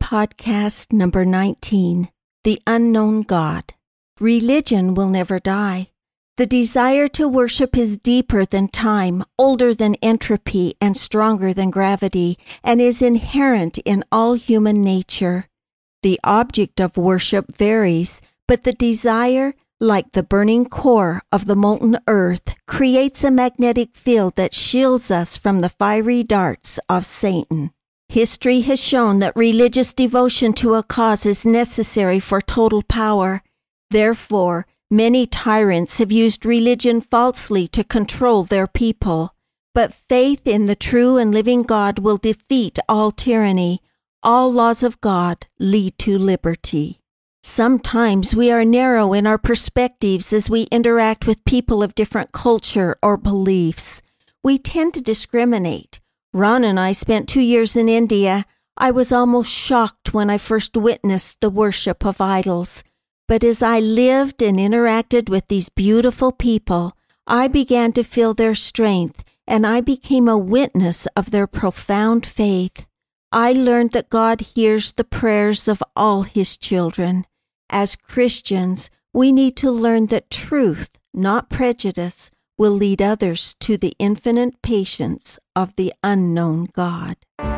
Podcast number 19, The Unknown God. Religion will never die. The desire to worship is deeper than time, older than entropy, and stronger than gravity, and is inherent in all human nature. The object of worship varies, but the desire, like the burning core of the molten earth, creates a magnetic field that shields us from the fiery darts of Satan. History has shown that religious devotion to a cause is necessary for total power. Therefore, many tyrants have used religion falsely to control their people. But faith in the true and living God will defeat all tyranny. All laws of God lead to liberty. Sometimes we are narrow in our perspectives as we interact with people of different culture or beliefs. We tend to discriminate. Ron and I spent 2 years in India. I was almost shocked when I first witnessed the worship of idols. But as I lived and interacted with these beautiful people, I began to feel their strength, and I became a witness of their profound faith. I learned that God hears the prayers of all His children. As Christians, we need to learn that truth, not prejudice, will lead others to the infinite patience of the unknown God.